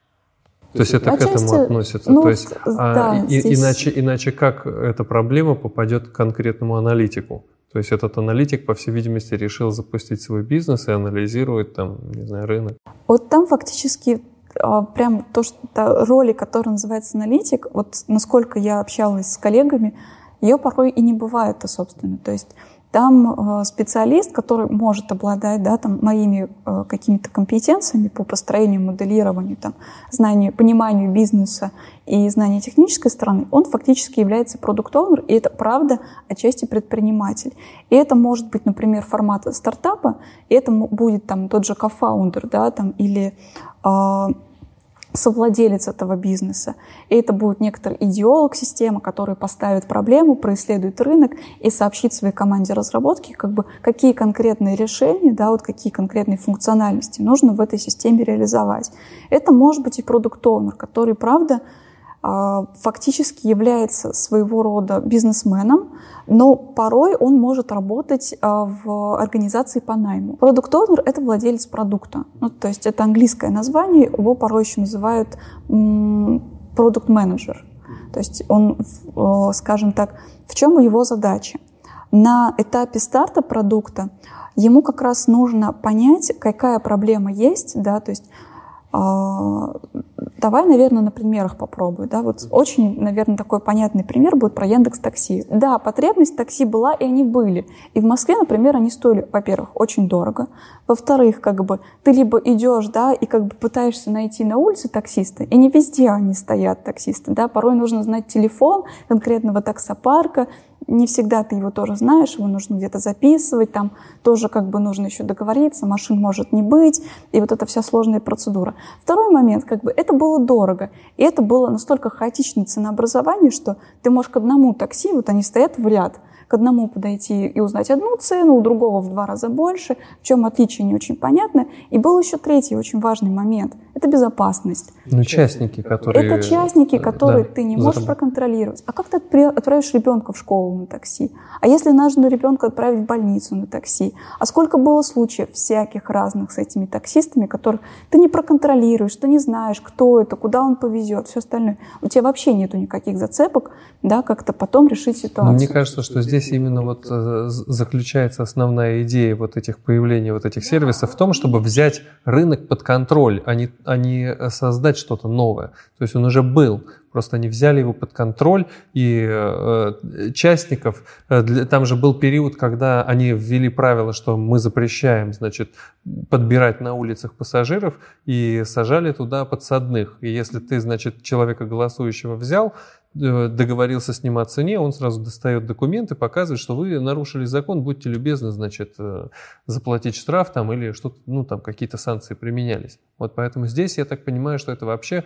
То есть это отчасти, к этому относится. Ну, то есть, да, иначе как эта проблема попадет к конкретному аналитику? То есть этот аналитик, по всей видимости, решил запустить свой бизнес и анализирует там, не знаю, рынок. Вот там фактически прям роли, которая называется аналитик, вот насколько я общалась с коллегами, ее порой и не бывает-то, собственно. То есть там специалист, который может обладать, да, там, моими какими-то компетенциями по построению, моделированию, там, знанию, пониманию бизнеса и знанию технической стороны, он фактически является продукт-оунер, и это, правда, отчасти предприниматель. И это может быть, например, формат стартапа, и это будет там, тот же кофаундер, да, там, или совладелец этого бизнеса. И это будет некоторый идеолог системы, который поставит проблему, происследует рынок и сообщит своей команде разработки, как бы, какие конкретные решения, да, вот какие конкретные функциональности нужно в этой системе реализовать. Это может быть и продукт-оунер, который, правда, фактически является своего рода бизнесменом, но порой он может работать в организации по найму. Продукт-оунер — это владелец продукта. Ну, то есть это английское название, его порой еще называют продукт-менеджер. То есть он, скажем так, в чем его задача? На этапе старта продукта ему как раз нужно понять, какая проблема есть, да, то есть давай, наверное, на примерах попробую. Да? Вот очень, наверное, такой понятный пример будет про Яндекс.Такси. Да, потребность в такси была, и они были. И в Москве, например, они стоили, во-первых, очень дорого. Во-вторых, как бы ты либо идешь, да, и как бы пытаешься найти на улице таксиста, и не везде они стоят, таксисты. Да? Порой нужно знать телефон конкретного таксопарка. Не всегда ты его тоже знаешь, его нужно где-то записывать, там тоже как бы нужно еще договориться, машин может не быть, и вот эта вся сложная процедура. Второй момент, как бы это было дорого, и это было настолько хаотичное ценообразование, что ты можешь к одному такси, вот они стоят в ряд, к одному подойти и узнать одну цену, у другого в 2 раза больше, в чем отличие не очень понятно. И был еще третий очень важный момент – это безопасность. Ну, частники, которые… Это частники, которые ты не можешь проконтролировать. А как ты отправишь ребенка в школу на такси? А если нужно ребенка отправить в больницу на такси? А сколько было случаев всяких разных с этими таксистами, которых ты не проконтролируешь, ты не знаешь, кто это, куда он повезет, все остальное. У тебя вообще нету никаких зацепок, да, как-то потом решить ситуацию. Но мне кажется, что здесь именно вот заключается основная идея вот этих появления вот этих сервисов в том, чтобы взять рынок под контроль, а не создать что-то новое. То есть он уже был, просто они взяли его под контроль, и частников, там же был период, когда они ввели правило, что мы запрещаем, значит, подбирать на улицах пассажиров, и сажали туда подсадных. И если ты, значит, человека голосующего взял, договорился с ним о цене, он сразу достает документы, показывает, что вы нарушили закон, будьте любезны, значит, заплатить штраф там или что-то, ну, там какие-то санкции применялись. Вот поэтому здесь я так понимаю, что это вообще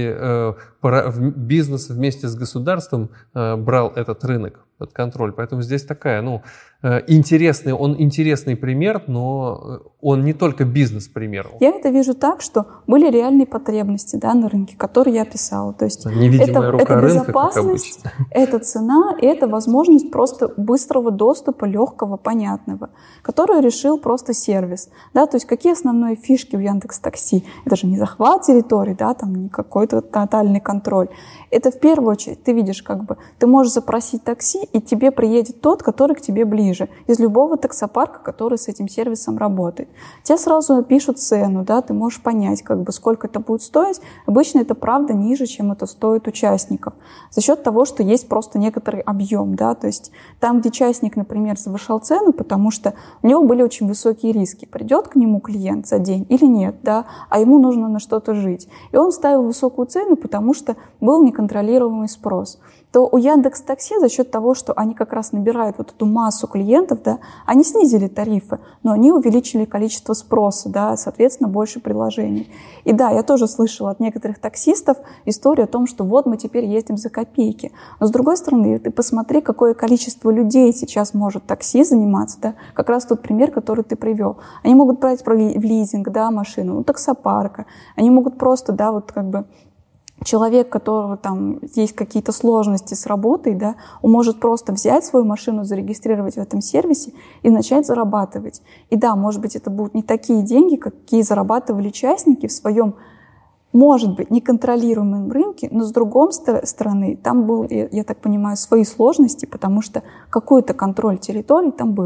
бизнес вместе с государством брал этот рынок под контроль. Поэтому здесь такая, ну, интересный пример, но он не только бизнес-пример. Я это вижу так, что были реальные потребности, да, на рынке, которые я описала. То есть невидимая рука это рынка, безопасность, это цена, и это возможность просто быстрого доступа, легкого, понятного, который решил просто сервис. Да, то есть какие основные фишки у Яндекс.Такси? Это же не захват территории, да, там не какой-то тотальный контроль. Это в первую очередь, ты видишь, как бы, ты можешь запросить такси, и тебе приедет тот, который к тебе ближе, из любого таксопарка, который с этим сервисом работает. Тебе сразу напишут цену, да, ты можешь понять, как бы, сколько это будет стоить. Обычно это, правда, ниже, чем это стоит участников. За счет того, что есть просто некоторый объем, да, то есть там, где частник, например, завышал цену, потому что у него были очень высокие риски. Придет к нему клиент за день или нет, да, а ему нужно на что-то жить. И он ставил высокую цену, потому что был неконтролируемый спрос. То у Яндекс.Такси за счет того, что они как раз набирают вот эту массу клиентов, да, они снизили тарифы, но они увеличили количество спроса, да, соответственно, больше предложений. И да, я тоже слышала от некоторых таксистов историю о том, что вот мы теперь ездим за копейки. Но с другой стороны, ты посмотри, какое количество людей сейчас может такси заниматься, да, как раз тот пример, который ты привел. Они могут брать в лизинг, да, машину, ну, таксопарка, они могут просто, да, вот как бы человек, у которого там есть какие-то сложности с работой, да, он может просто взять свою машину, зарегистрировать в этом сервисе и начать зарабатывать. И да, может быть, это будут не такие деньги, какие зарабатывали частники в своем, может быть, неконтролируемом рынке, но с другой стороны, там был, я так понимаю, свои сложности, потому что какой-то контроль территории там был.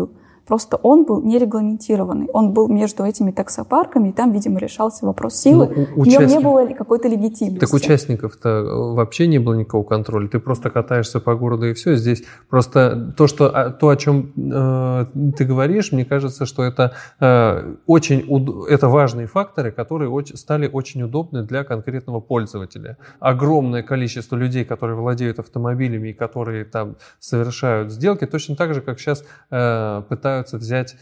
Просто он был нерегламентированный. Он был между этими таксопарками, и там, видимо, решался вопрос силы. В нем не было какой-то легитимности. Так участников-то вообще не было никакого контроля. Ты просто катаешься по городу, и все. Здесь просто то, о чем ты говоришь, мне кажется, что это это важные факторы, которые стали очень удобны для конкретного пользователя. Огромное количество людей, которые владеют автомобилями и которые там совершают сделки, точно так же, как сейчас пытаются взять,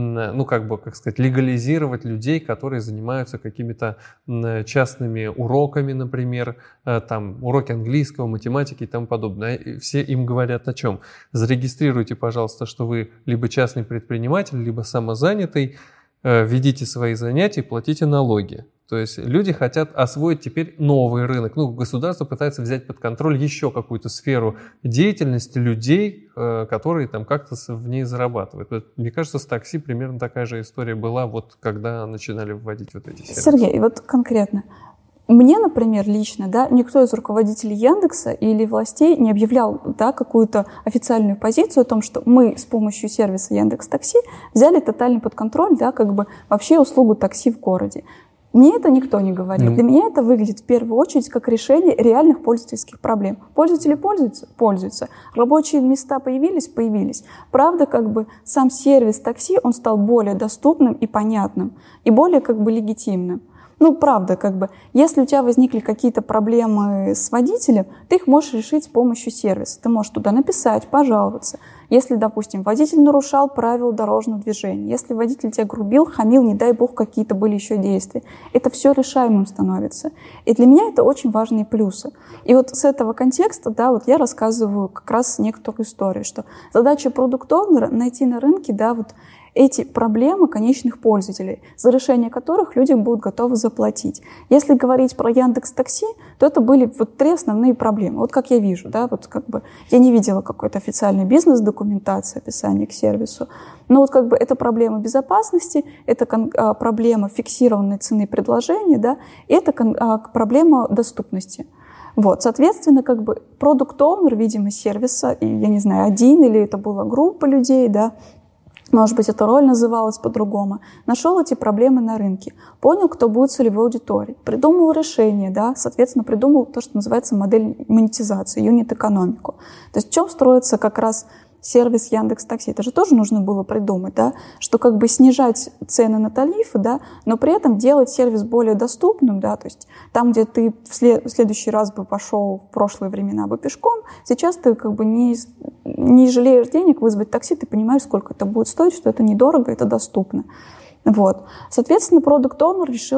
легализировать людей, которые занимаются какими-то частными уроками, например, там уроки английского, математики и тому подобное. И все им говорят о чем? Зарегистрируйте, пожалуйста, что вы либо частный предприниматель, либо самозанятый, ведите свои занятия, платите налоги. То есть люди хотят освоить теперь новый рынок. Государство пытается взять под контроль еще какую-то сферу деятельности людей, которые там как-то в ней зарабатывают. Мне кажется, с такси примерно такая же история была, когда начинали вводить вот эти сервисы. Сергей, вот конкретно. Мне, например, лично, никто из руководителей Яндекса или властей не объявлял, какую-то официальную позицию о том, что мы с помощью сервиса Яндекс.Такси взяли тотально под контроль, вообще услугу такси в городе. Мне это никто не говорит. Для меня это выглядит в первую очередь как решение реальных пользовательских проблем. Пользователи пользуются. Рабочие места появились. Правда, сам сервис такси, он стал более доступным и понятным, и более легитимным. Правда, если у тебя возникли какие-то проблемы с водителем, ты их можешь решить с помощью сервиса. Ты можешь туда написать, пожаловаться. Если, допустим, водитель нарушал правила дорожного движения, если водитель тебя грубил, хамил, не дай бог, какие-то были еще действия, это все решаемым становится. И для меня это очень важные плюсы. И вот с этого контекста, я рассказываю как раз некоторую историю, что задача продукт-оунера — найти на рынке, эти проблемы конечных пользователей, за решение которых люди будут готовы заплатить. Если говорить про Яндекс.Такси, то это были 3 основные проблемы. Вот как я вижу, я не видела какой-то официальной бизнес-документации, описания к сервису. Но это проблема безопасности, это проблема фиксированной цены предложения, и это проблема доступности. Соответственно, продукт-оунер, видимо, сервиса, и, я не знаю, один или это была группа людей, может быть, эта роль называлась по-другому, нашел эти проблемы на рынке, понял, кто будет целевой аудиторией, придумал решение, соответственно, придумал то, что называется модель монетизации, юнит-экономику. То есть в чем строится как раз сервис Яндекс.Такси? Это же тоже нужно было придумать, что снижать цены на тарифы, но при этом делать сервис более доступным, то есть там, где ты в следующий раз бы пошел в прошлые времена бы пешком, сейчас ты не жалеешь денег вызвать такси, ты понимаешь, сколько это будет стоить, что это недорого, это доступно. Соответственно, продукт-оунер решил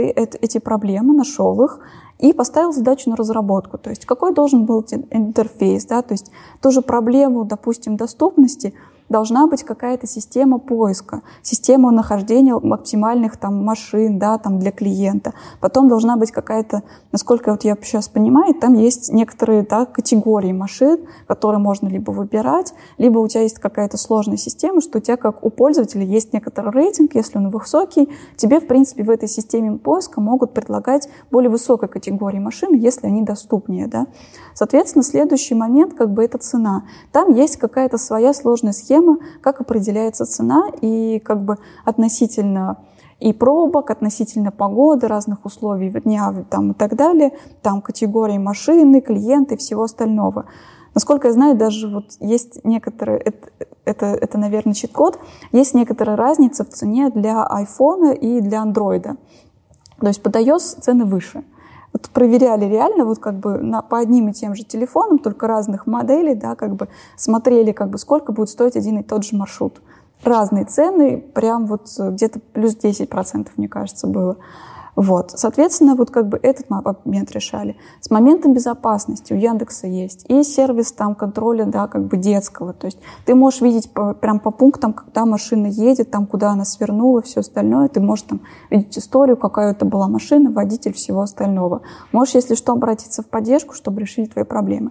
эти проблемы, нашел их и поставил задачу на разработку. То есть какой должен был интерфейс, то есть ту же проблему, допустим, доступности, должна быть какая-то система поиска, система нахождения оптимальных машин, для клиента. Потом должна быть какая-то, насколько я сейчас понимаю, там есть некоторые категории машин, которые можно либо выбирать, либо у тебя есть какая-то сложная система, что у тебя, как у пользователя, есть некоторый рейтинг, если он высокий, тебе, в принципе, в этой системе поиска могут предлагать более высокой категории машин, если они доступнее. Соответственно, следующий момент, это цена. Там есть какая-то своя сложная схема, как определяется цена и относительно и пробок, относительно погоды, разных условий дня и так далее, категории машины, клиенты и всего остального. Насколько я знаю, даже есть некоторые, это, наверное, чит-код, есть некоторая разница в цене для айфона и для андроида. То есть под iOS цены выше. Проверяли реально по одним и тем же телефонам, только разных моделей, смотрели, сколько будет стоить один и тот же маршрут. Разные цены, прям где-то плюс 10%, мне кажется, было. Соответственно, этот момент решали. С моментом безопасности у Яндекса есть и сервис контроля, детского. То есть ты можешь видеть прям по пунктам, когда машина едет, куда она свернула, все остальное. Ты можешь видеть историю, какая это была машина, водитель, всего остального. Можешь, если что, обратиться в поддержку, чтобы решить твои проблемы.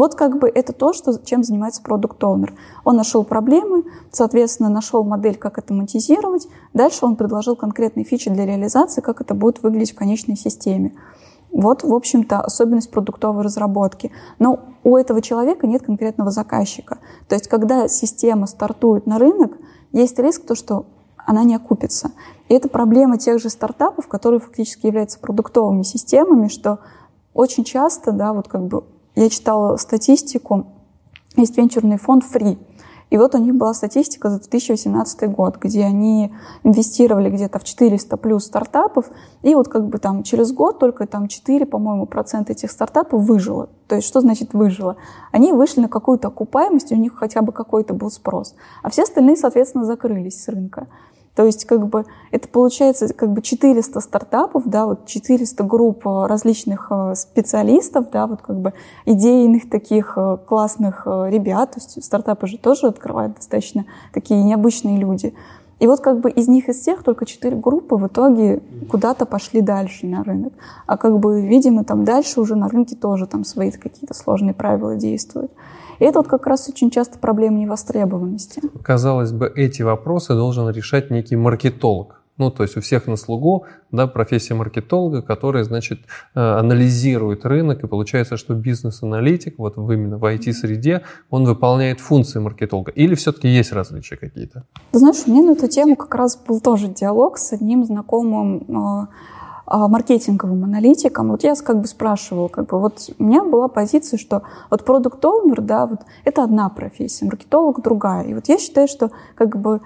Это то, чем занимается продукт-оунер. Он нашел проблемы, соответственно, нашел модель, как это монетизировать. Дальше он предложил конкретные фичи для реализации, как это будет выглядеть в конечной системе. В общем-то, особенность продуктовой разработки. Но у этого человека нет конкретного заказчика. То есть, когда система стартует на рынок, есть риск, то, что она не окупится. И это проблема тех же стартапов, которые фактически являются продуктовыми системами, что очень часто, да, вот как бы я читала статистику, есть венчурный фонд Free, и вот у них была статистика за 2018 год, где они инвестировали где-то в 400 плюс стартапов, и вот как бы там через год только там 4, по-моему, процента этих стартапов выжило. То есть что значит выжило? Они вышли на какую-то окупаемость, у них хотя бы какой-то был спрос, а все остальные, соответственно, закрылись с рынка. То есть как бы это получается как бы 400 стартапов, да, вот 400 групп различных специалистов, да, вот как бы идейных таких классных ребят. То есть стартапы же тоже открывают достаточно такие необычные люди. И вот как бы из них, из всех, только 4 группы в итоге куда-то пошли дальше на рынок. А как бы, видимо, там дальше уже на рынке тоже там свои какие-то сложные правила действуют. И это вот как раз очень часто проблема невостребованности. Казалось бы, эти вопросы должен решать некий маркетолог. Ну, то есть у всех на слугу, да, профессия маркетолога, который, значит, анализирует рынок, и получается, что бизнес-аналитик, вот именно в IT-среде, он выполняет функции маркетолога. Или все-таки есть различия какие-то? Ты знаешь, у меня на эту тему как раз был тоже диалог с одним знакомым маркетинговым аналитиком. Вот я как бы спрашивала, как бы, вот у меня была позиция, что вот продукт-оунер, да, вот это одна профессия, маркетолог другая. И вот я считаю, что как бы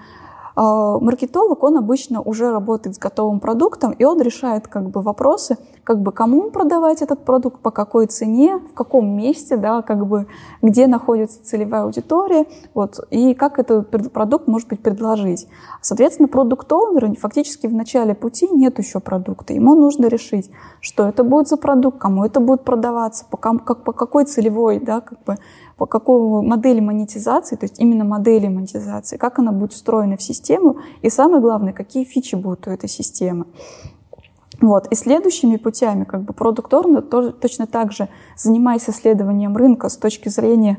маркетолог, он обычно уже работает с готовым продуктом, и он решает как бы вопросы, как бы кому продавать этот продукт, по какой цене, в каком месте, да, как бы где находится целевая аудитория, вот, и как этот продукт может быть предложить. Соответственно, продукт-оунер фактически в начале пути нет еще продукта. Ему нужно решить, что это будет за продукт, кому это будет продаваться, по какой целевой, да, как бы, по какой модели монетизации, то есть именно модели монетизации, как она будет встроена в систему, и самое главное, какие фичи будут у этой системы. Вот. И следующими путями как бы продукт-оунер точно так же, занимаясь исследованием рынка с точки зрения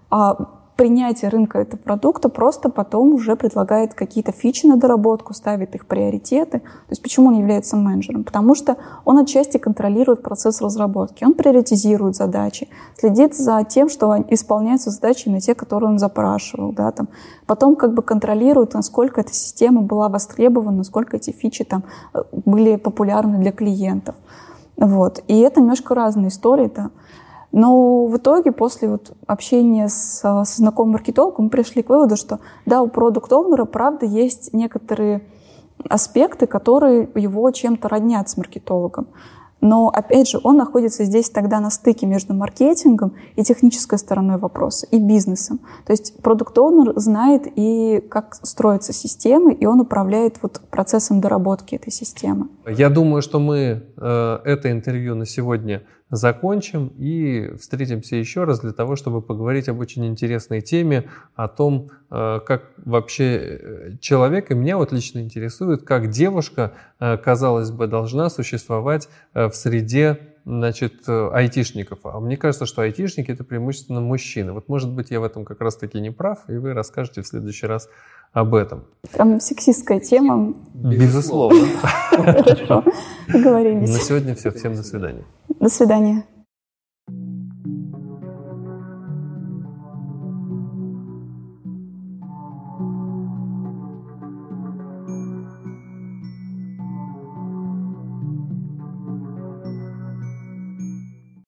принятия рынка этого продукта, просто потом уже предлагает какие-то фичи на доработку, ставит их приоритеты. То есть почему он является менеджером? Потому что он отчасти контролирует процесс разработки, он приоритизирует задачи, следит за тем, что исполняются задачи на те, которые он запрашивал. Да, там. Потом как бы контролирует, насколько эта система была востребована, насколько эти фичи там были популярны для клиентов. Вот. И это немножко разные истории. Да. Но в итоге после вот общения со знакомым маркетологом мы пришли к выводу, что да, у продукт-оунера, правда, есть некоторые аспекты, которые его чем-то роднят с маркетологом. Но, опять же, он находится здесь тогда на стыке между маркетингом и технической стороной вопроса, и бизнесом. То есть продукт-оунер знает и как строятся системы, и он управляет вот процессом доработки этой системы. Я думаю, что мы это интервью на сегодня закончим и встретимся еще раз для того, чтобы поговорить об очень интересной теме, о том, как вообще человек, и меня вот лично интересует, как девушка, казалось бы, должна существовать в среде, значит, айтишников. А мне кажется, что айтишники — это преимущественно мужчины. Вот, может быть, я в этом как раз-таки не прав, и вы расскажете в следующий раз об этом. Там сексистская тема. Безусловно. Хорошо, договорились. На сегодня все. Всем до свидания. До свидания.